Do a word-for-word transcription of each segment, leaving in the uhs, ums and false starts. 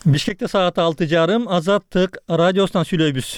Бишкекте саат алты жарым Азаттык радиосунан сүйлөйбүз.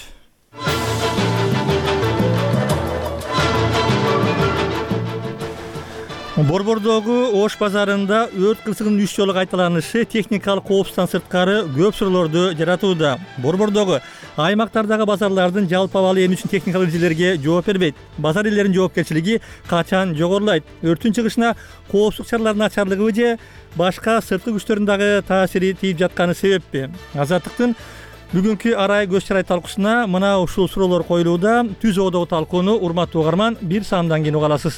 Борбордогу Ош базарында өрт кырсыгынын үч жолу кайталанышы техникалык коопсуздуктан сырткары көп суроолорду жаратууда. Борбордогу аймактардагы базарлардын жалпы абалы эмне үчүн техникалык эрежелерге жооп бербейт? Базар ээлеринин жоопкерчилиги качан жогорулайт? Өрттүн чыгышына коопсуздук чараларынын начарлыгыбы же башка сырткы күчтөрдүн дагы таасири тийип жатканы себеппи? Азаттыктын бүгүнкү арай көз чарай талкуусуна мына ушул суроолор коюлууда. Түз оодогу талкууну урматтуу угарман бир саамдан кийин уга аласыз.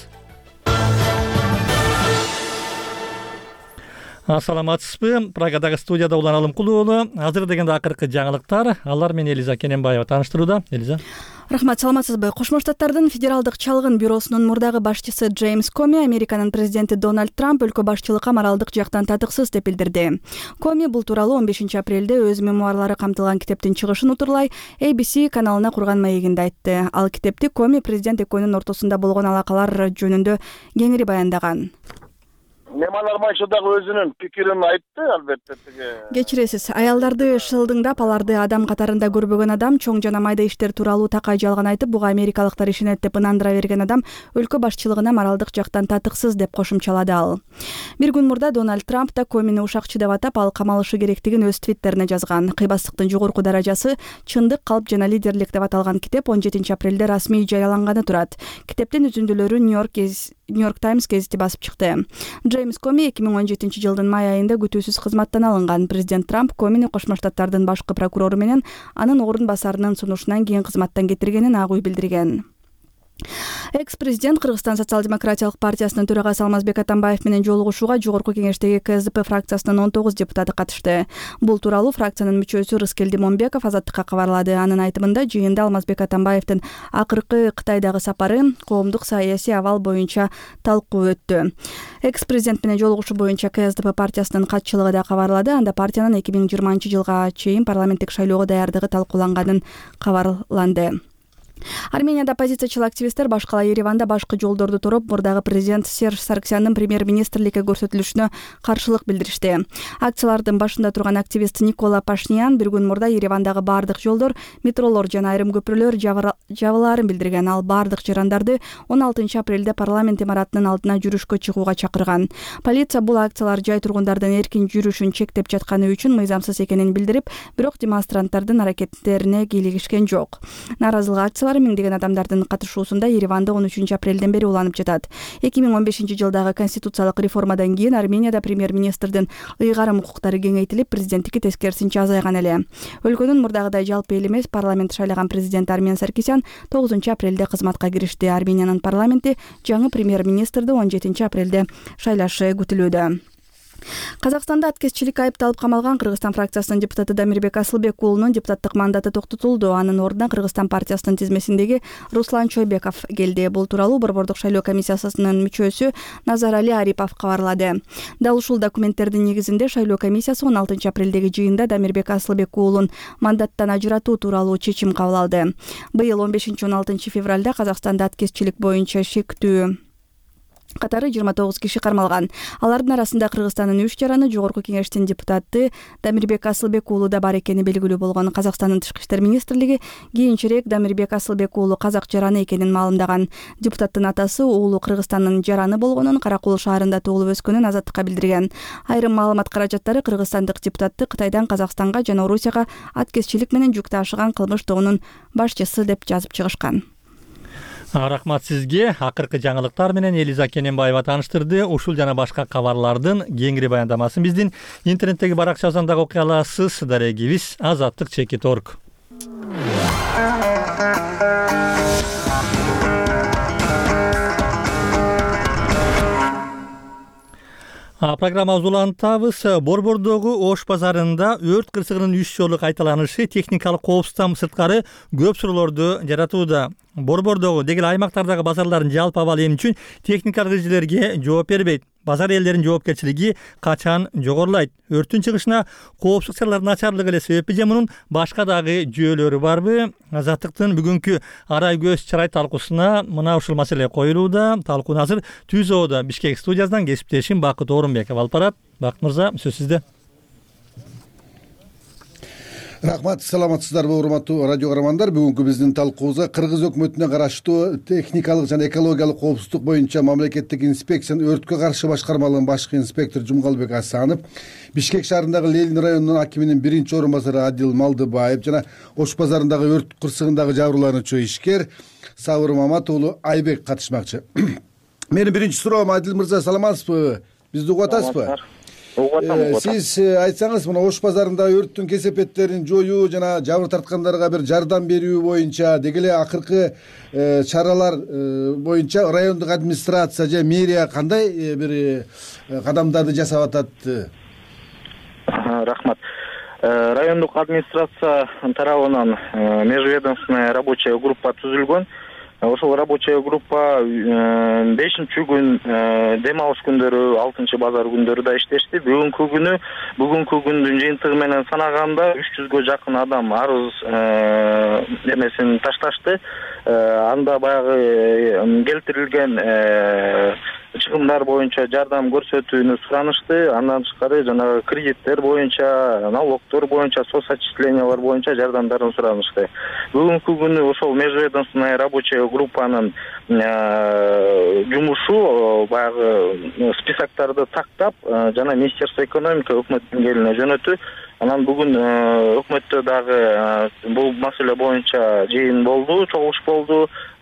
Ассаламатсызбы? Прагадагы студияда Улан Алымкулуу уулу. Азыр дегенде акыркы жаңылыктар. Алар менен Элиза Кененбаева тааныштырууда. Элиза. Рахмат, саламатсызбы? Кошмо Штаттардын Федералдык чалгын бюросунун мурдагы башчысы Джеймс Коми Американын президенти Дональд Трамп өлкө башчылыкка моралдык жактан татыксыз деп билдирди. Коми бул тууралуу он бешинчи апрелде өз мемуарлары камтылган китептин чыгышын утурлай A B C каналына курган маегинде айтты. Ал китепти Коми президент экөөнүн ортосунда болгон алакалар жөнүндө кеңири баяндаган. Немалар майча дагы өзүнүн пикирин айтты, албетте. Кечиресиз, аялдарды шылдыңдап, аларды адам катарында көрбөгөн адам чоң жана майда иштер тууралуу такай жалган айтып, буга америкалыктар ишенет деп ынандыра берген адам өлкө башчылыгына моралдык жактан татыксыз деп кошумчалады ал. Бир күн мурда Дональд Трамп да Комини ушакчы деп атап, ал камалышы керектигин өз твиттерине жазган. Кыйбастыктын жогорку даражасы чындык, калп жана лидерлик деп аталган китеп он жетинчи апрелде расмий жарыяланганы турат. Китептин үзүндүлөрү Нью-Йорк Нью-Йорк Таймс гезити басып чыкты. Джеймс Коми эки миң он жетинчи жылдын май айында күтүүсүз кызматтан алынган. Президент Трамп Комини Кошмо Штаттардын башкы прокурору менен анын орун басарынын сунушунан кийин кызматтан кетиргенин Ак үй билдирген. Экс-президент Кыргызстан социал-демократиялык партиясынын төрагасы Алмазбек Атамбаев менен жолугушууга жогорку кеңештеги К С Д П фракциясынын он тогуз депутаты катышты. Бул тууралуу фракциянын мүчөсү Рыскелди Момбеков Азаттыкка кабарлады. Анын айтымында, жыйында Алмазбек Атамбаевдин акыркы Кытайдагы сапары коомдук саясий абал боюнча талкуу өттү. Экс-президент менен жолугушуу боюнча К С Д П партиясынын катчылыгы да кабарлады. Анда партиянын эки миң жыйырманчы жылга чейин парламенттик шайлоого даярдыгы талкууланганын кабарланды. Арменияда оппозициячыл активисттер башкала Ереванда башкы жолдорду тороп, мурдагы президент Серж Сарксяндын премьер-министрликке көрсөтүлүшүнө каршылык билдиришти. Акциялардын башында турган активист Никола Пашнян бир күн мурда Еревандагы бардык жолдор, метролор жана айрым көпүрөлөр жабылаарын билдирген. Ал бардык жарандарды он алтынчы апрелде парламент имаратынын алдына жүрүшкө чыгууга чакырган. Полиция бул акциялар жай тургундардын эркин жүрүшүн чектеп жатканы үчүн мыйзамсыз экенин билдирип, бирок демонстранттардын аракеттерине кийлигишкен жок. Наразылык акциялары миңдеген адамдардын катышуусунда Ереванда он үчүнчү апрелден бери уланып жатат. эки миң он бешинчи жылдагы конституциялык реформадан кийин Арменияда премьер-министрдин ыйгарым укуктары кеңейтилип, президенттикке тескерисинче азайган эле. Өлкөнүн мурдагыдай жалпы эл эмес парламент шайлаган президент Армен Саркисян тогузунчу апрелде кызматка киришти. Армениянын парламенти жаңы премьер-министрди он жетинчи апрелде шайлашы күтүлүүдө. Казакстанда аткезчилик айыпталып камалган Кыргызстан фракциясынын депутаты Дамирбек Асылбек уулунун депутаттык мандаты токтотулду. Анын ордуна Кыргызстан партиясынын тизмесиндеги Руслан Чойбеков келди. Бул тууралуу Борбордук шайлоо комиссиясынын мүчөсү Назарали Арипов кабарлады. Дал ушул документтердин негизинде шайлоо комиссиясы он алтынчы апрелдеги жыйында Дамирбек Асылбек уулун мандаттан ажыратуу тууралуу чечим кабыл алды. Быйыл он бешинчи он алтынчы февралда Казакстанда аткезчилик боюнча шектүү катары жыйырма тогуз киши кармалган. Алардын арасында Кыргызстандын үч жараны, жогорку кеңештин депутаты Дамирбек Асылбек уулу да бар экени белгилүү болгон. Казакстандын тышкы иштер министрлиги кийинчерээк Дамирбек Асылбек уулу казак жараны экенин маалымдаган. Депутаттын атасы уулу Кыргызстандын жараны болгонун, Каракул шаарында туулуп өскөнүн Азаттыкка билдирген. Айрым маалымат каражаттары кыргызстандык депутатты Кытайдан Казакстанга жана Орусияга аткезчилик менен жүк ташыган кылмыш тобунун башчысы деп жазып чыгышкан. Рахмат сизге. Акыркы жаңылыктар менен Элиза Кененбаева тааныштырды. Ушул жана башка кабарлардын кеңири баяндамасын биздин интернеттеги баракчабыздан дагы окуй аласыз. Дарегибиз азаттык чекит точка орг. Программабызды улантабыз. Борбордогу Ош базарында өрт кырсыгынын үч жолу кайталанышы техникалык коопсуздуктан сырткары көп суроолорду жаратууда. Борбордогу дегил аймактардагы базарлардын жалпы абалы эмне үчүн техникалык эрежелерге жооп бербейт? Базар ээлеринин жоопкерчилиги качан жогорулайт? Өрттүн чыгышына коопсуздук чараларынын начарлыгы эле себеппи же мунун башка дагы жүйөлөрү барбы? Азаттыктын бүгүнкү арай көз чарай талкуусуна мына ушул маселе коюлууда. Талкууну азыр Түз оодо Бишкек студиясынан кесиптешим Бакыт Орунбеков алып барат. Бакыт мырза, сөз сизде. Рахмат, саламатсыздарбы урматтуу радио каармандар. Бүгүнкү биздин талкуубузга Кыргыз өкмөтүнө караштуу техникалык жана экологиялык коопсуздук боюнча мамлекеттик инспекциянын өрткө каршы башкармалыгынын башкы инспектору Жумгалбек Асанов, Бишкек шаарындагы Ленин районунун акиминин биринчи орун басары Адил Малдыбаев жана Ош базарындагы өрт кырсыгындагы жабырлануучу ишкер Сабыр Мамат уулу Айбек катышмакчы. Менин биринчи суроом, Адил мырза, саламатсызбы? Бизди угуп атасызбы? Сиз айтсаңыз, мына Ош базарында өрттүн кесепеттерин жоюу жана жабыр тарткандарга бир жардам берүү боюнча, деги эле акыркы чаралар боюнча райондук администрация же мэрия кандай бир кадамдарды жасап атат? Рахмат. Райондук администрация тарабынан межведомственная рабочая группа түзүлгөн. Ошол рабочая группа бешинчи күн дем алыш күндөрү, алтынчы базар күндөрү да иштешти. Бүгүнкү күнү, бүгүнкү күндүн жыйынтыгы менен санаганда үч жүзгө жакын адам арыз эмесин ташташты. Анда баягы келтирилген чыгымдар боюнча жардам көрсөтүүнү суранышты. Андан тышкары жанагы кредиттер боюнча, налогдор боюнча, соцотчислениялар боюнча жардамдарын суранышты. Бүгүнкү күнү ошол межведомственная рабочая группанын жумушу баягы списоктарды тактап жана Министерство экономика өкмөт деңгээлине жөнөтүү. Анан бүгүн өкмөттө дагы бул маселе боюнча жыйын болду, чогулуш болду.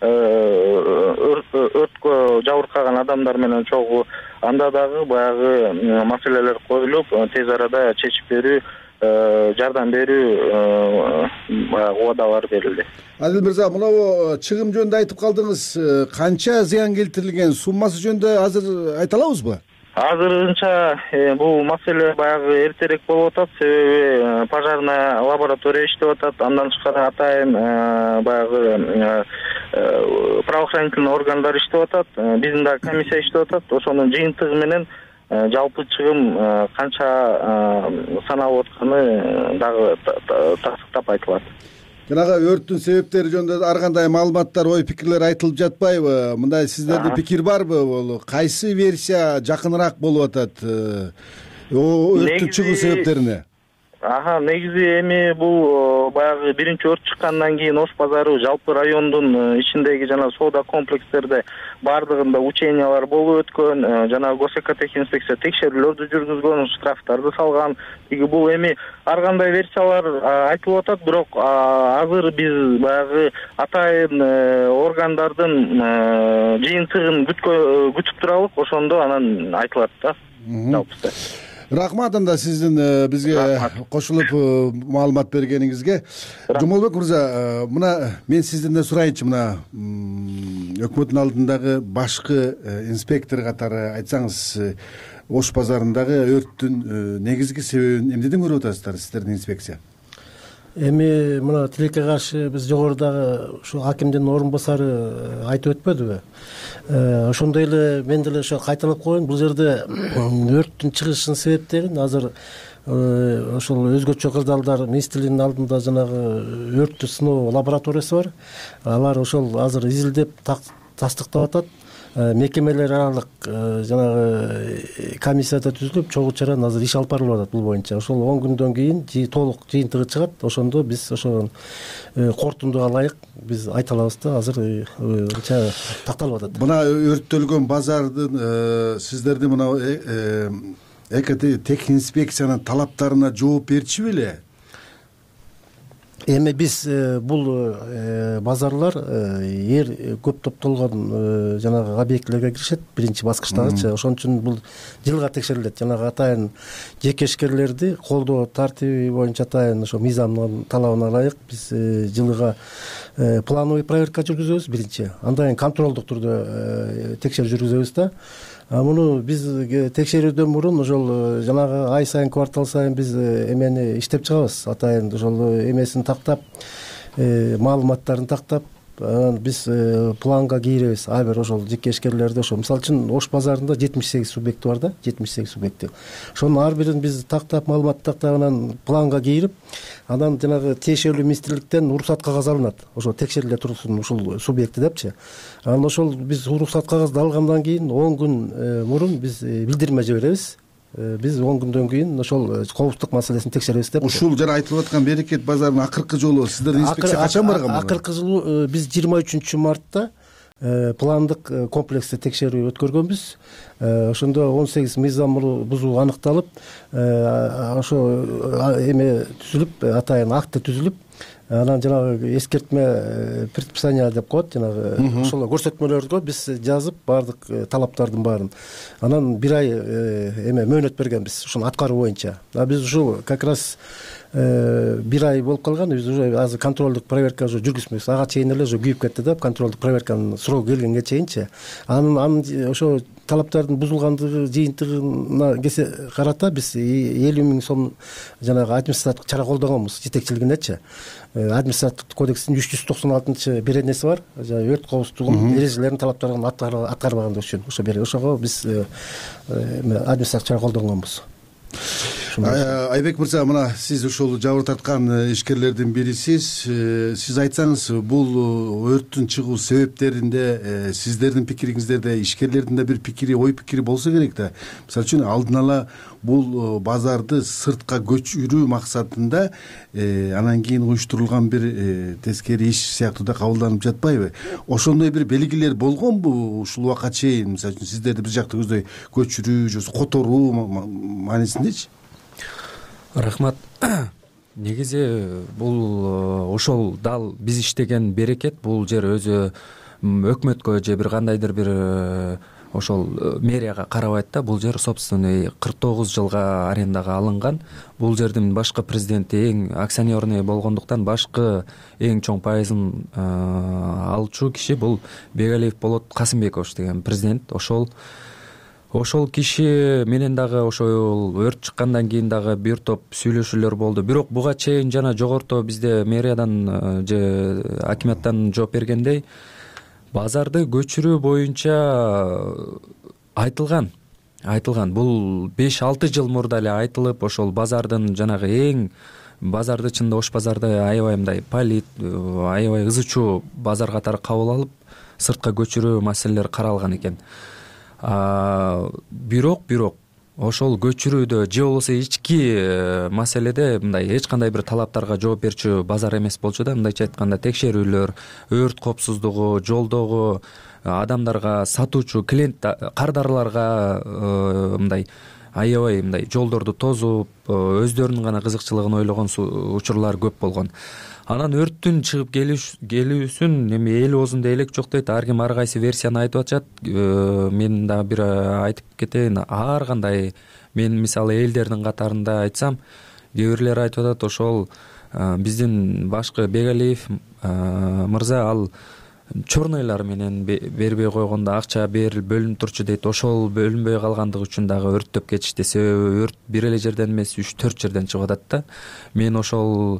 Өрткө жабыркаган адамдар менен чогуу анда дагы баягы маселелер коюлуп, тез арада чечип берүү, жардам берүү баягы убадалар берилди. Адил мырза, мына чыгым жөнүндө айтып калдыңыз. Канча зыян келтирилген, суммасы жөнүндө азыр айта алабызбы? Азырынча бул маселе баягы эртерээк болуп атат, себеби пожарная лаборатория иштеп атат. Андан тышкары атайын баягы правоохранительный органдар иштеп атат, биздин дагы комиссия иштеп атат. Ошонун жыйынтыгы менен жалпы чыгым канча саналып атканы дагы тастыктап айтылат. Жанагы өрттүн себептери жөнүндө ар кандай маалыматтар, ой пикирлер айтылып жатпайбы? Мындай сиздерде пикир барбы? Бул кайсы версия жакыныраак болуп атат өрттүн чыгуу себептерине? Аха, негизи эми бул баягы биринчи өрт чыккандан кийин Ош базары жалпы райондун ичиндеги жана соода комплекстерде бардыгында учениялар болуп өткөн, жана госэкотехинспекция текшерүүлөрдү жүргүзгөн, штрафтарды салган. Тиги бул эми ар кандай версиялар айтылып атат, бирок азыр биз баягы атайын органдардын жыйынтыгын күтүп туралык, ошондо анан айтылат да жалпысы. Рахмат анда сиздин бизге кошулуп маалымат бергениңизге. Жумалбек мырза, мына мен сизден сурайынчы, мына өкмөттүн алдындагы башкы инспектор катары айтсаңыз, Ош базарындагы өрттүн негизги себебин эмнеден көрүп атасыздар сиздердин инспекция? Эми мына тилекке каршы биз жогорудагы ушу акимдин орун басары айтып өтпөдүбү? Ошондой эле мен деле ошо кайталап коеюн. Бул жерде өрттүн чыгышынын себептерин азыр ошол өзгөчө кырдаалдар министрлигинин алдында жанагы өрттү сыноо лабораториясы бар. Алар ошол азыр изилдеп тастыктап атат. Мекемелер аралык жанагы комиссияда түзүлүп, чогуу чаран азыр иш алып барылып атат бул боюнча. Ошол он күндөн кийин толук жыйынтыгы чыгат. Ошондо биз ошол корутундуга ылайык биз айта алабыз да, азыр анча такталып атат. Мына өрттөлгөн базардын сиздердин мына экотехинспекциянын талаптарына жооп берчү беле? Эми биз бул базарлар эр көп топтолгон жанагы объектилерге киришет, биринчи баскычтагычы. Ошон үчүн бул жылга текшерилет. Жанагы атайын жекешкерлерди колдоо тартиби боюнча атайын ошо мыйзамдын талабына ылайык биз жылга плановый проверка жүргүзөбүз биринчи. Андан кийин контролдук түрдө текшерүү жүргүзөбүз да. Муну биз текшерүүдөн мурун ошол жанагы ай сайын, квартал сайын биз эмени иштеп чыгабыз. Атайын ошол эмесин тактап, маалыматтарын тактап, анан биз планга кийребиз. Ар бир ошол жекешкерлерди ошо мисалы үчүн Ош базарында жетимиш сегиз субъекти бар да, жетимиш сегиз субъекти. Ошонун ар бирин биз тактап, маалымат тактап, анан планга кийирип, анан жанагы тиешелүү министрликтен уруксат кагаз алынат. Ошо текшериле турсун ушул субъекти депчи. Анан ошол биз уруксат кагазды алгандан кийин он күн мурун биз билдирме жиберебиз биз он күндөн кийин ошол коопсуздук маселесин текшеребиз деп. Ушул жана айтылып аткан Берекет базарынын акыркы жолу сиздердин инспекция качан барган? Акыркы жылы биз жыйырма үчүнчү мартта пландык комплексте текшерүү өткөргөнбүз. Ошондо он сегиз мыйзам бузуу аныкталып, ошо эме түзүлүп, атайын акты түзүлүп, анан жанагы эскертме предписание деп коет, жанагы ошол көрсөтмөлөргө биз жазып баардык талаптардын баарын. Анан бир ай эме мөөнөт бергенбиз ушуну аткаруу боюнча. А биз ушул как раз бир ай болуп калган, биз уже азыр контролдук проверка уже жүргүзмөйбүз. Ага чейин эле уже күйүп кетти деп, контролдук проверканын сроку келгенге чейинчи. Анын анын ошо талаптардын бузулгандыгы жыйынтыгына кесе карата биз элүү миң сом жанагы административдик чара колдогонбуз жетекчилигинечи. Административдик кодекстин үч жүз токсон алтынчы беренеси бар. Өрт коопсуздугунун эрежелерин талаптарын аткарбагандык үчүн ошо бери ошого биз административдик чара колдогонбуз. Айбек мырза, мына сиз ушул жабыр тарткан ишкерлердин бирисиз. Сиз айтсаңыз, бул өрттүн чыгуу себептеринде сиздердин пикириңиздерде ишкерлердин да бир пикири, ой пикири болсо керек да. Мисалы үчүн алдын ала бул базарды сыртка көчүрүү максатында анан кийин уюштурулган бир тескери иш сыяктуу да кабылданып жатпайбы? Ошондой бир белгилер болгонбу ушул убакка чейин? Мисалы үчүн сиздерди бир жакта көздөй көчүрүү же которуу маанисиндечи? Рахмат. Негизи бул ошол дал биз иштеген Берекет бул жер өзү өкмөткө же бир кандайдыр бир ошол мэрияга карабайт да. Бул жер собственный кырк тогуз жылга арендага алынган. Бул жердин башкы президенти эң акционерный болгондуктан башкы эң чоң пайызын алчу киши бул Бегалиев Болот Касымбекович деген президент. Ошол Ошол киши менен дагы ошол өрт чыккандан кийин дагы бир топ сүйлөшүүлөр болду. Бирок буга чейин жана жогорто бизде мэриядан же акиматтан жооп бергендей, базарды көчүрүү боюнча айтылган. Айтылган. Бул беш алты жыл мурда эле айтылып, ошол базардын жанагы эң базарды чында Ош базарды аябай мындай полит, аябай ызычуу базар катары кабыл алып, сыртка көчүрүү маселелери каралган экен. Бирок бирок ошол көчүрүүдө же болбосо ички маселеде мындай эч кандай бир талаптарга жооп берчү базар эмес болчу да. Мындайча айтканда текшерүүлөр, өрт коопсуздугу, жолдогу адамдарга, сатуучу клиент кардарларга мындай аябай мындай жолдорду тозуп, өздөрүнүн гана кызыкчылыгын ойлогон учурлар көп болгон. Анан өрттүн чыгып келүүсүн эми эл оозунда элек жок дейт. Ар ким ар кайсы версияны айтып атышат. Мен дагы бир айтып кетейин. Ар кандай мен мисалы элдердин катарында айтсам, кээ бирлер айтып атат ошол биздин башкы Бегалиев мырза ал чорнойлар менен бербей койгондо акча берилип бөлүнүп турчу дейт. Ошол бөлүнбөй калгандыгы үчүн дагы өрттөп кетишти. Себеби өрт бир эле жерден эмес, үч төрт жерден чыгып атат да. Мен ошол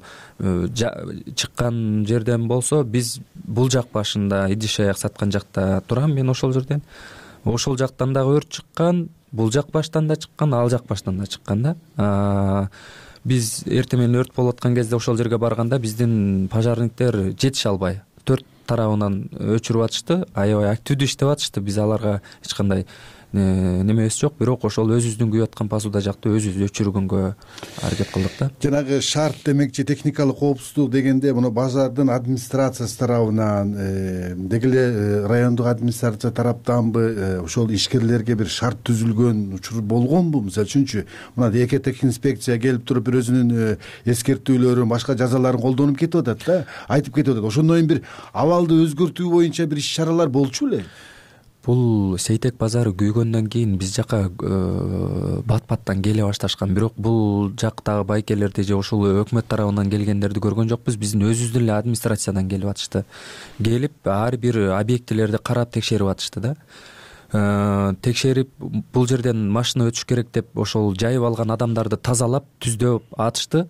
чыккан жерден болсо, биз бул жак башында идиш аяк саткан жакта турам. Мен ошол жерден. Ошол жактан дагы өрт чыккан, бул жак баштан да чыккан, ал жак баштан да чыккан да. Биз эртең менен өрт болуп аткан кезде ошол жерге барганда биздин пожарниктер жетише албай төрт тарабынан өчүрүп атышты, аябай активдүү иштеп атышты. Биз аларга эч кандай немебиз жок, бирок ошол өзүбүздүн күйүп аткан посуда жакты өзүбүз өчүргөнгө аракет кылдык да. Жанагы шарт демекчи техникалык коопсуздук дегенде муну базардын администрациясы тарабынан, деги эле райондук администрация тараптанбы ошол ишкерлерге бир шарт түзүлгөн учур болгонбу? Мисалы үчүнчү, мына эки техинспекция келип туруп бир өзүнүн эскертүүлөрүн, башка жазаларын колдонуп кетип атат да, айтып кетип атат. Ошондой бир абалды өзгөртүү боюнча бир иш-чаралар болчу эле. Бул Сейтек базары күйгөндөн кийин биз жака бат-баттан келе башташкан. Бирок бул жактагы байкелерди же ошол өкмөт тарабынан келгендерди көргөн жокпуз. Биздин өзүбүздүн эле администрациядан келип атышты. Келип ар бир объектилерди карап текшерип атышты да. Текшерип бул жерден машина өтүш керек деп ошол жайып алган адамдарды тазалап, түздөп атышты.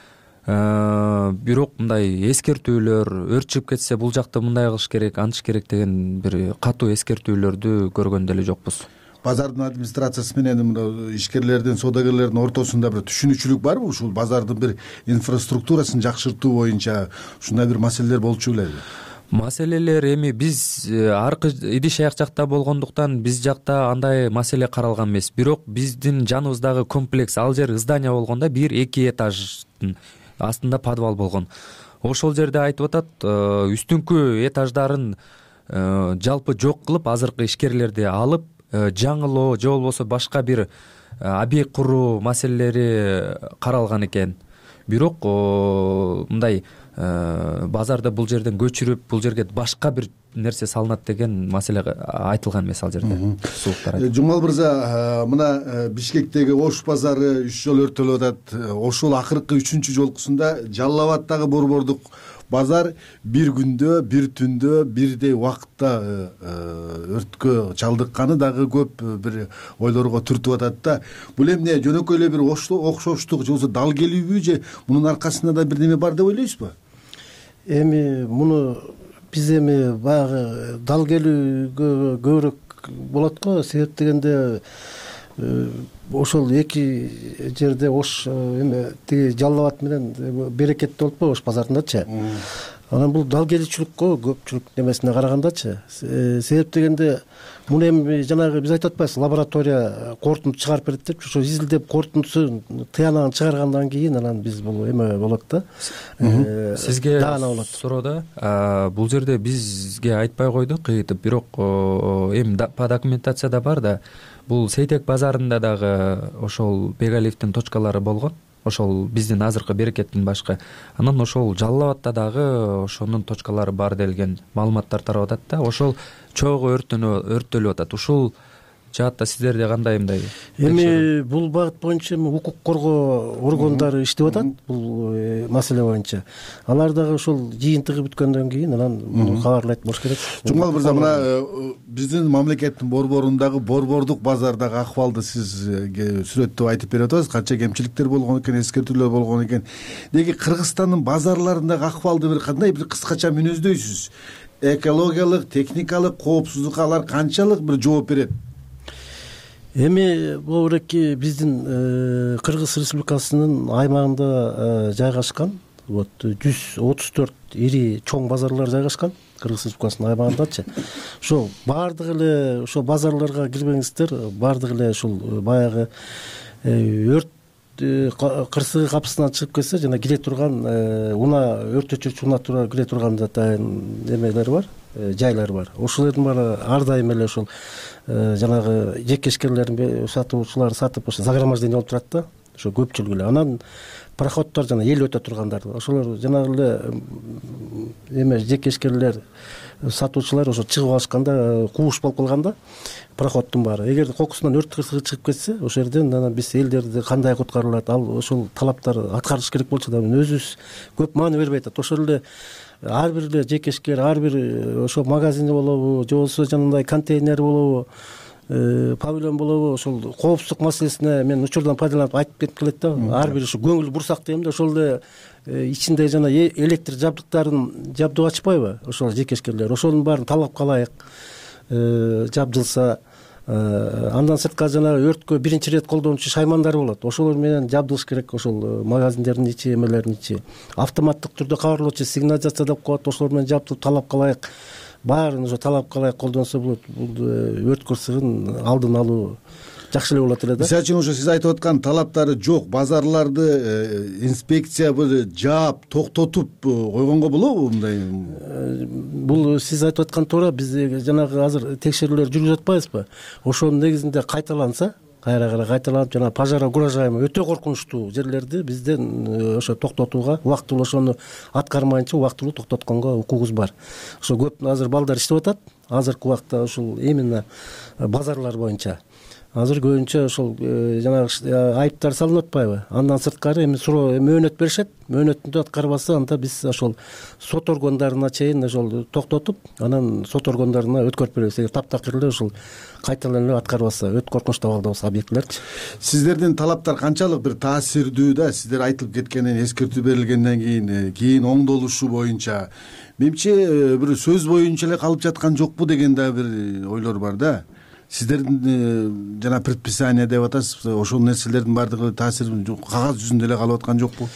Бирок мындай эскертүүлөр, өрт чыгып кетсе бул жакта мындай кылыш керек, антыш керек деген бир катуу эскертүүлөрдү көргөн деле жокпуз. Базардын администрациясы менен ишкерлердин, соодагерлердин ортосунда бир түшүнүкчүлүк барбы? Ушул базардын бир инфраструктурасын жакшыртуу боюнча ушундай бир маселелер болчу белеби? маселелер эми биз аркы идиш аяк жакта болгондуктан биз жакта андай маселе каралган эмес, бирок биздин жаныбыздагы комплекс ал жер здание болгондо бир эки этаждын астында подвал болгон. Ошол жерде айтып атат, үстүнкү этаждарын жалпы жок кылып азыркы ишкерлерди алып жаңылоо же болбосо башка бир объект куруу маселелери каралган экен. Бирок мындай базарды бул жерден көчүрүп бул жерге башка бир нерсе салынат деген маселе айтылган эмес ал жерде. Жумал мырза, мына Бишкектеги Ош базары үч жолу өрттөлүп атат. Ошол акыркы үчүнчү жолкусунда Жалал Абадтагы борбордук базар бир күндө, бир түндө, бирдей убакытта өрткө чалдыкканы дагы көп бир ойлорго түртүп атат да. Бул эмне жөнөкөй эле бир окшоштук же болбосо дал келүүбү же мунун аркасында да бир неме бар деп ойлойсузбу? Эми муну биз эми баягы дал келүүгө көбүрөөк болот го. Себеп дегенде ошол эки жерде Ош эме тиги Жалал Абад менен Берекетте болуппу Ош базарындачы. Анан бул дал келүүчүлүккө көпчүлүк немесине карагандачы. Себеп дегенде муну эми жанагы биз айтып атпайбызбы, лаборатория корутунду чыгарып берет деп, ошо изилдеп корутундусун тыянагын чыгаргандан кийин анан биз бул эме болот да. Сизге суроо да, бул жерде бизге айтпай койдук кыйтып, бирок эми по документацияда бар да, бул Сейтек базарында дагы ошол Бегалиевдин точкалары болгон. Ошол биздин азыркы Берекеттин башка. Анан ошол Жалал Абадта дагы ошонун точкалары бар делген маалыматтар тарап атат да. Ошол чогуу өрттөлүп атат. Ушул жаатта сиздерде кандай мындай? Эми бул багыт боюнча укук коргоо органдары иштеп атат бул маселе боюнча. Алар дагы ошол жыйынтыгы бүткөндөн кийин анан муну кабарлайт болуш керек. Жумал мырза, мына биздин мамлекеттин борборундагы борбордук базардагы акыбалды сизге сүрөттөп айтып берип атасыз. Канча кемчиликтер болгон экен, эскертүүлөр болгон экен. Деги Кыргызстандын базарларындагы акыбалды бир кандай бир кыскача мүнөздөйсүз? Экологиялык, техникалык коопсуздукка алар канчалык бир жооп берет? Эми бул эки биздин Кыргыз Республикасынын аймагында жайгашкан вот жүз отуз төрт ири чоң базарлар жайгашкан Кыргыз Республикасынын аймагындачы. Ошол баардык эле ошол базарларга кирбеңиздер, баардык эле ушул баягы өрт кырсыгы капысынан чыгып кетсе жана кире турган унаа өрт өчүрүүчү унаа тура кире турган эмелер бар, жайлар бар. Ошолордун баары ар дайым эле ошол жанагы жекешкерлердин сатуучулар сатып ошо загромождение болуп турат да. Ошо көпчүлүгү эле. Анан пароходдор жана эл өтө тургандар, ошолор жанагы эле эме жекешкерлер сатуучулар ошо чыгып алышканда кууш болуп калганда пароходдун баары. Эгер кокусунан өрт кырсыгы чыгып кетсе, ошол жерден анан биз элдерди кандай куткарылат, ал ошол талаптар аткарылыш керек болчу да өзүбүз көп маани бербей атат. Ошол эле ар бир эле жекешкер, ар бир ошо магазини болобу, же болбосо жанагындай контейнер болобу, павильон болобу, ошол коопсуздук маселесине мен учурдан пайдаланып айтып кетип келет да. Ар бир ушу көңүл бурсак дейм да, ошол эле ичинде жана электр жабдыктарын жабдып ачпайбы ошол жекешкерлер, ошонун баарын талапка ылайык жабдылса, андан сырткары жана өрткө биринчи ирет колдонуучу шаймандар болот, ошолор менен жабдылыш керек. Ошол магазиндердин ичи, эмелердин ичи автоматтык түрдө кабарлоочу сигнализация деп коет, ошолор менен жабдылып талапка ылайык баарын ошо талапка ылайык колдонсо болот. Бул өрт кырсыгын алдын алуу жакшы эле болот эле да. Мисалы үчүн ошо сиз айтып аткан талаптары жок базарларды инспекция бир жаап токтотуп койгонго болобу мындай? Бул сиз айтып аткан туура, биз жанагы азыр текшерүүлөр жүргүзүп атпайбызбы? Ошонун негизинде кайталанса, кайра кайра кайталанып жана пожароугрожаемый өтө коркунучтуу жерлерди бизден ошо токтотууга, убактылуу ошону аткармайынча убактылуу токтотконго укугубуз бар. Ошо көп азыр балдар иштеп атат азыркы убакта ушул именно базарлар боюнча. Азыр көбүнчө ошол жанагы айыптар салынып атпайбы? Андан сырткары эми суроо мөөнөт беришет. Мөөнөттү аткарбаса, анда биз ошол сот органдарына чейин ошол токтотуп, анан сот органдарына өткөрүп беребиз. Эгер таптакыр эле ошол кайталан эле аткарбаса, өтө коркунучтуу абалда болсо объектилерчи. Сиздердин талаптар канчалык бир таасирдүү да? Сиздер айтылып кеткенден, эскертүү берилгенден кийин кийин оңдолушу боюнча менимче бир сөз боюнча эле калып жаткан жокпу деген да бир ойлор бар да. Сиздердин жана предписание деп атасыз, ошол нерселердин баардыгы таасир кагаз жүзүндө эле калып аткан жокпу?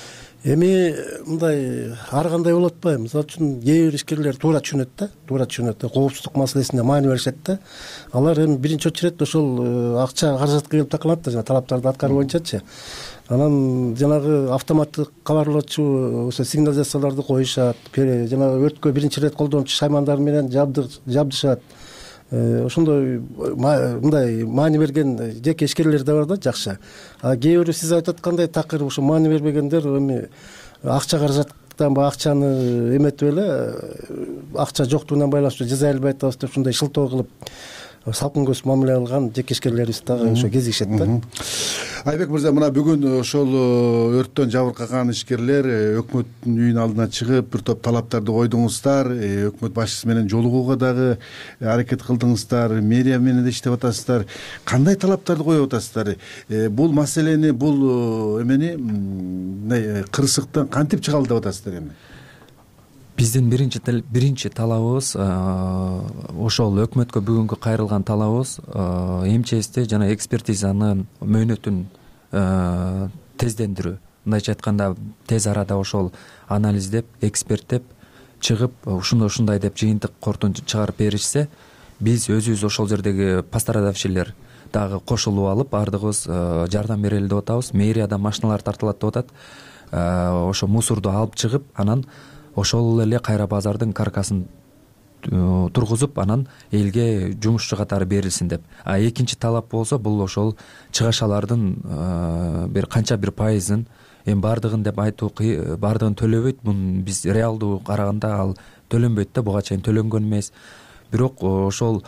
эми мындай ар кандай болуп атпайбы, мисалы үчүн кээ бир ишкерлер туура түшүнөт да туура түшүнөт да коопсуздук маселесине маани беришет да. Алар эми биринчи очередь ошол акча каражатка келип такалат да, жана талаптарды аткаруу боюнчачы. Анан жанагы автоматтык кабарлоочу ошо сигнализацияларды коюшат, жанагы өрткө биринчи ирет колдончу шаймандар менен жабдышат. Ошондой мындай маани берген жеке ишкерлер да бар да, жакшы. А кээ бирөө сиз айтып аткандай такыр ошо маани бербегендер эми акча каражаттан баягы акчаны эметип эле акча жоктугунан байланыштуу жаза албай атабыз деп ушундай шылтоо кылып салкын көз мамиле кылган жеке ишкерлерибиз дагы ошо кезигишет да. Айбек мырза, мына бүгүн ошол өрттөн жабыркаган ишкерлер өкмөттүн үйүнүн алдына чыгып бир топ талаптарды койдуңуздар, өкмөт башчысы менен жолугууга дагы аракет кылдыңыздар, мэрия менен да иштеп атасыздар. Кандай талаптарды коюп атасыздар? Бул маселени, бул эмени мындай кырсыктан кантип чыга алды деп атасыздар эми? Биздин биринчи биринчи талабыбыз ошол өкмөткө бүгүнкү кайрылган талабыбыз МЧСти жана экспертизанын мөөнөтүн тездендирүү. Мындайча айтканда тез арада ошол анализдеп, эксперттеп чыгып, ушундай ушундай деп жыйынтык корутунд чыгарып беришсе, биз өзүбүз ошол жердеги пострадавшийлер дагы кошулуп алып, бардыгыбыз жардам берели деп атабыз. Мэриядан машиналар тартылат деп атат. Ошо мусорду алып чыгып, анан ошол эле кайра базардын каркасын тургузуп, анан элге жумушчу катары берилсин деп. А экинчи талап болсо, бул ошол чыгашалардын бир канча бир пайызын, эми бардыгын деп айтуу бардыгын төлөбөйт. Мун биз реалдуу караганда ал төлөнбөйт да, буга чейин төлөнгөн эмес. Бирок ошол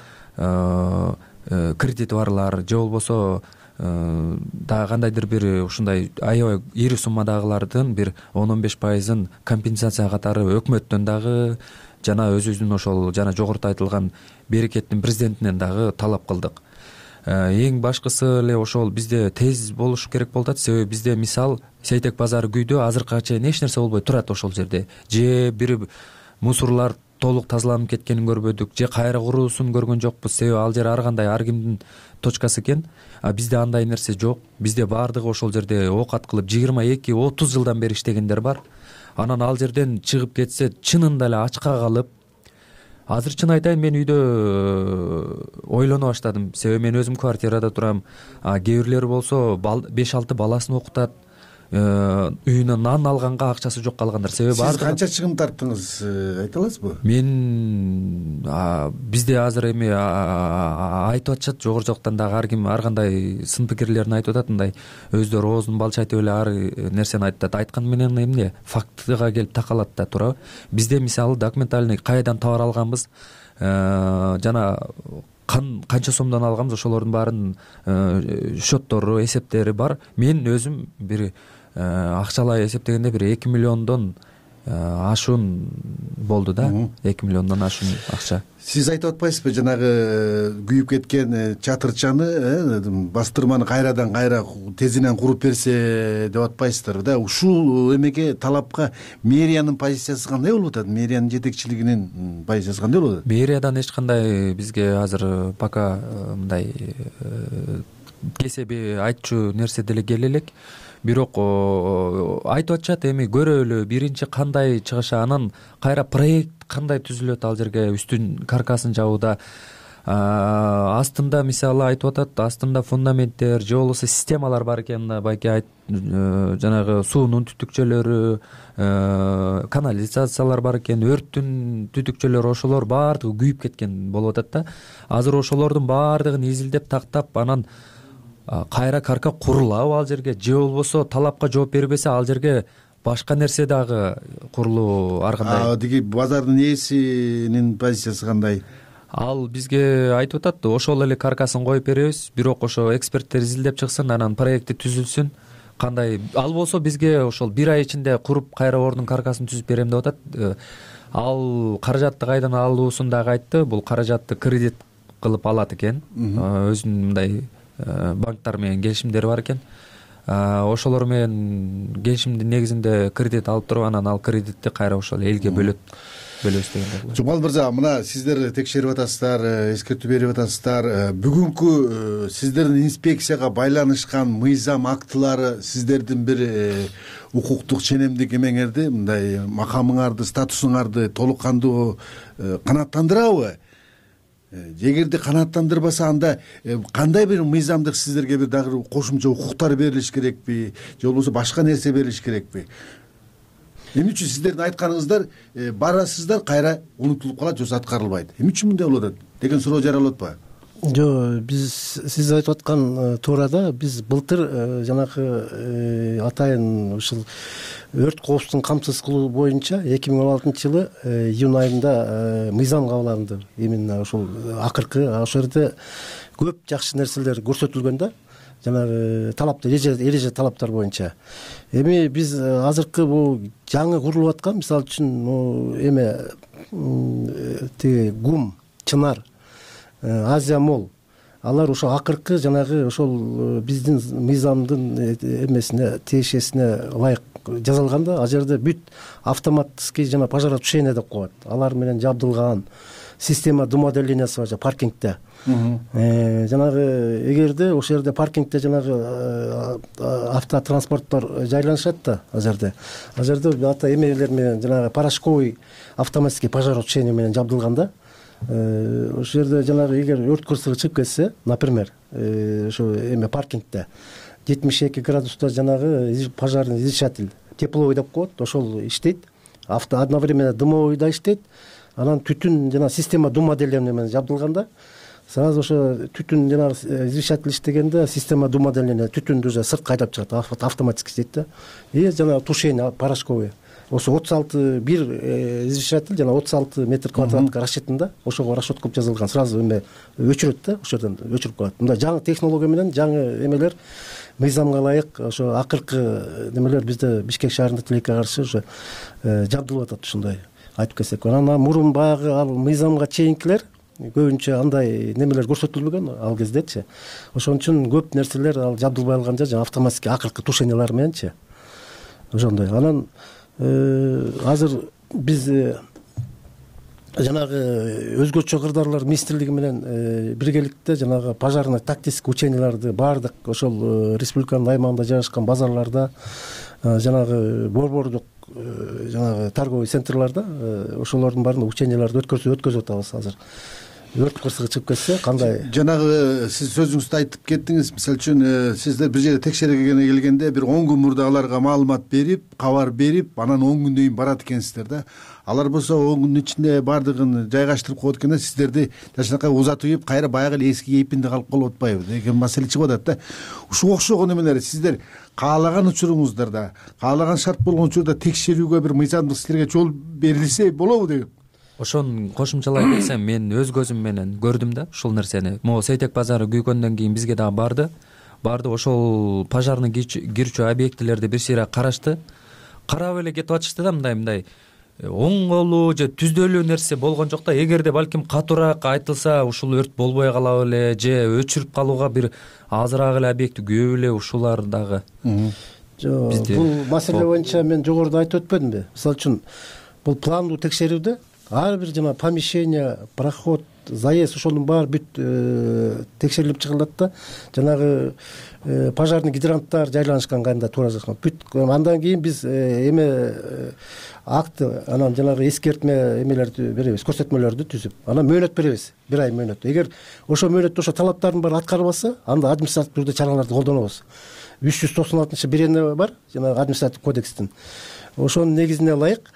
кредит барлар же болбосо дагы кандайдыр бир ушундай аябай ири суммадагылардын бир он он беш пайызын компенсация катары өкмөттөн дагы жана өзүбүздүн ошол жана жогоруда айтылган берекеттин президентинен дагы талап кылдык. Эң башкысы эле ошол бизде тез болуш керек болуп атат. Себеби бизде мисал Сейтек базары күйдө азыркыга чейин эч нерсе болбой турат ошол жерде. Же бир мусорлар толук тазаланып кеткенин көрбөдүк, же кайра куруусун көргөн жокпуз. Себеби ал жер ар кандай ар кимдин точкасы экен. А бизде андай нерсе жок. Бизде баардыгы ошол жерде оокат кылып жыйырма эки отуз жылдан бери иштегендер бар. Анан ал жерден чыгып кетсе чынында эле ачка калып, азыр чын айтайын, мен үйдө ойлоно баштадым. Себеби мен өзүм квартирада турам. А кээ бирлери болсо беш алты баласын окутат, үйүнөн нан алганга акчасы жок калгандар. Себеби сиз канча чыгым тарттыңыз, айта аласызбы? Мен бизде азыр эми айтып атышат, жогору жактан дагы ар ким ар кандай сын пикирлерин айтып атат, мындай өздөрү оозун балчайтып эле ар нерсени айтат. Айткан менен эмне фактыга келип такалат да, туурабы? Бизде мисалы документальный кайдан товар алганбыз, жана канча сомдон алганбыз, ошолордун баарын счеттору, эсептери бар. Мен өзүм бир акчалай эсептегенде бир эки миллиондон ашуун болду да, эки миллиондон ашуун акча. Сиз айтып атпайсызбы, жанагы күйүп кеткен чатырчаны, бастырманы кайрадан кайра тезинен куруп берсе деп атпайсыздарбы да? Ушул эмеге талапка мэриянын позициясы кандай болуп атат? Мэриянын жетекчилигинин позициясы кандай болуп атат? Мэриядан эч кандай бизге азыр пока мындай кесеби айтчу нерсе деле келе элек. Бирок айтып атышат, эми көрөлү биринчи кандай чыгыша, анан кайра проект кандай түзүлөт ал жерге үстүн каркасын жабууда. Астында мисалы айтып атат, астында фундаменттер же болбосо системалар бар экен, байке айт жанагы суунун түтүкчөлөрү, канализациялар бар экен, өрттүн түтүкчөлөрү, ошолор баардыгы күйүп кеткен болуп атат да. Азыр ошолордун баардыгын изилдеп тактап, анан кайра карка курулабы ал жерге, же болбосо талапка жооп бербесе ал жерге башка нерсе дагы курулуу ар кандай. Диги базардын ээсинин позициясы кандай? Ал бизге айтып атат, ошол эле каркасын коюп беребиз, бирок ошо эксперттер изилдеп чыксын, анан проекти түзүлсүн. Кандай ал болсо бизге ошол бир ай ичинде куруп кайра ордун каркасын түзүп берем деп атат. Ал каражатты кайдан алуусун дагы айтты. Бул каражатты кредит кылып алат экен. Өзүнүн мындай банктар менен келишимдери бар экен. Ошолор менен келишимдин негизинде кредит алып туруп, анан ал кредитти кайра ошол элге бөлөт. бөлөбүз деген. Жумал мырза, мына сиздер текшерип атасыздар, эскертүү берип атасыздар. Бүгүнкү сиздердин инспекцияга байланышкан мыйзам актылары сиздердин бир укуктук ченемдик эмеңерди, мындай макамыңарды, статусуңарды толук кандуу канааттандырабы? Эгерде канааттандырбаса, анда кандай бир мыйзамдык сиздерге бир дагы кошумча укуктар берилиш керекпи, же болбосо башка нерсе берилиш керекпи? Эмне үчүн сиздердин айтканыңыздар барасыздар, кайра унутулуп калат, же аткарылбайт? Эмне үчүн мындай болуп атат деген суроо жаралып атпайбы? Жок, биз сиз айтып аткан туура да, биз былтыр жанагы атайын ушул өрт коопсуздугун камсыз кылуу боюнча эки миң он алтынчы жылы июнь айында мыйзам кабыл алынды. Именно ушул акыркы ошол жерде көп жакшы нерселер көрсөтүлгөн да, жанагы талаптар, эреже талаптар боюнча. Эми биз азыркы бул жаңы курулуп аткан, мисалы үчүн эме тиги ГУМ, Чынар, Азия Мол, алар ошо акыркы жанагы ошол биздин мыйзамдын эмесине, тиешесине ылайык жазылган да. Ал жерде бүт автоматский жана пожаротушение деп коет. Алар менен жабдылган система домоделениясы бар паркингде. Жанагы эгерде ошол жерде паркингде жанагы автотранспорттор жайланышат да, ал жерде. Ал жерде ата эмелер менен жанагы порошковый автоматский пожаротушение менен жабдылган да. Ошол жерде жанагы эгер өрт кырсыгы чыгып кетсе, например, ошо эме паркингде жетимиш эки градуста жанагы пожарный излучатель, тепловой деп коет, ошол иштейт. Авто одновременно дымовой да иштейт. Анан түтүн жана система дымоделения менен жабдылган да. Сразу ошо түтүн жана излучатель иштегенде система дымоделения түтүндү уже сыртка айдап чыгат, автоматически иштейт да. И жана тушение порошковый. Ошо отуз алты бир излучатель жана отуз алты метр квадратка расчетында ошого расчет кылып жазылган. Сразу эме өчүрөт да, ошол жерден өчүрүп коет. Мындай жаңы технология менен жаңы эмелер мыйзамга ылайык ошо акыркы немелер бизде Бишкек шаарында тилекке каршы уже жабдылып атат ушундай айтып кетсек. Анан мурун баягы ал мыйзамга чейинкилер көбүнчө андай немелер көрсөтүлбөгөн ал кездечи. Ошон үчүн көп нерселер ал жабдылбай калган жана автоматический акыркы тушениялар мененчи. Ошондой. Анан азыр биз жанагы өзгөчө кырдаарлар министрлиги менен биргеликте жанагы пожарный тактический ученияларды баардык ошол республиканын аймагында жайгашкан базарларда, жанагы борбордук жанагы торговый центрларда ошолордун баарында ученияларды өткөрүп өткөзүп атабыз азыр. Өрт кырсыгы чыгып кетсе кандай? Жанагы сиз сөзүңүздө айтып кеттиңиз, мисалы үчүн сиздер бир жерде текшергенге келгенде бир он күн мурда аларга маалымат берип, кабар берип, анан он күндөн кийин барат экенсиздер да. Алар болсо он күндүн ичинде баардыгын жайгаштырып коет экен да, сиздерди жашынакай узатып ийип, кайра баягы эле эски кейпинде калып калып атпайбы деген маселе чыгып атат да. Ушуга окшогон эмелер сиздер каалаган учуруңуздарда, каалаган шарт болгон учурда текшерүүгө бир мыйзамдык силерге жол берилсе болобу деген. Ошон кошумчалай кетсем, мен өз көзүм менен көрдүм да ушул нерсени. Могу Сейтек базары күйгөндөн кийин бизге дагы барды. Барды ошол пожарный кирчү объектилерди бир сыйра карашты. Карап эле кетип атышты да, мындай мындай оңголуу же түздөлүү нерсе болгон жок да. Эгерде балким катуураак айтылса, ушул өрт болбой калабы эле же өчүрүп калууга бир азыраак эле объект күйөбү эле ушулар дагы. Жок, бул маселе боюнча мен жогоруда айтып өтпөдүмбү? Мисалы үчүн бул пландуу текшерүүдө ар бир жана помещение, проход, заезд ошонун баары бүт текшерилип чыгылат да. Жанагы пожарный гидранттар жайланышкан кайында туура жазган. Бүт андан кийин биз эме акт, анан жанагы эскертме эмелерди беребиз, көрсөтмөлөрдү түзүп, анан мөөнөт беребиз, бир ай мөөнөт. Эгер ошо мөөнөттө ошо талаптардын баары аткарылбаса, анда административдүү түрдө чараларды колдонобуз. үч жүз токсон алтынчы бирене бар, жанагы административдик кодекстин. Ошонун негизине ылайык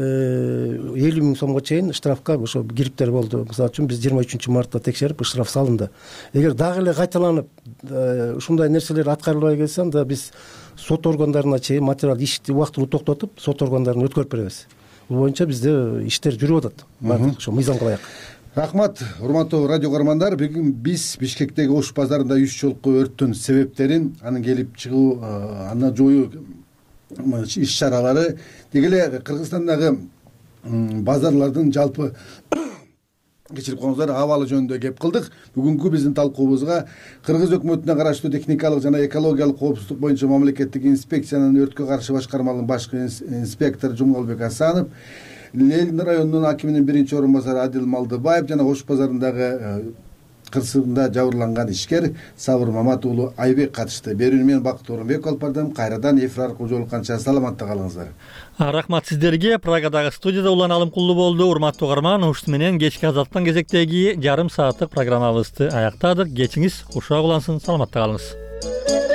элүү миң сомго чейин штрафка ошо кириптер болду. Мисалы үчүн биз жыйырма үчүнчү мартта текшерип штраф салынды. Эгер дагы эле кайталанып ушундай нерселер аткарылбай келсе, анда биз сот органдарына чейин материал ишти убактылуу токтотуп, сот органдарына өткөрүп беребиз. Бул боюнча бизде иштер жүрүп атат. Бардык ошо мыйзамга ылайык. Рахмат, урматтуу радио көрөрмандар. Бүгүн биз Бишкектеги Ош базарында үч жолку өрттүн себептерин, анын келип чыгуу, аны жоюу иш чаралары, деги эле Кыргызстандагы базарлардын жалпы кечирип коюңуздар абалы жөнүндө кеп кылдык. Бүгүнкү биздин талкуубузга Кыргыз өкмөтүнө караштуу техникалык жана экологиялык коопсуздук боюнча мамлекеттик инспекциянын өрткө каршы башкармалыгынын башкы инспектору Жумалбек Асанов, Ленин районунун акиминин биринчи орун басары Адил Малдыбаев жана Ош базарындагы кырсыгында жабырланган ишкер Сабыр Мамат уулу Айбек катышты. Берүүнү мен Бакыт Орунбек алып бардым. Кайрадан эфир аркылуу жолукканча саламатта калыңыздар. Рахмат сиздерге. Прагадагы студияда Улан Алымкулду болду. Урматтуу угарман, ушуну менен кечки азаттан кезектеги жарым сааттык программабызды аяктадык. Кечиңиз кушак улансын, саламатта калыңыз.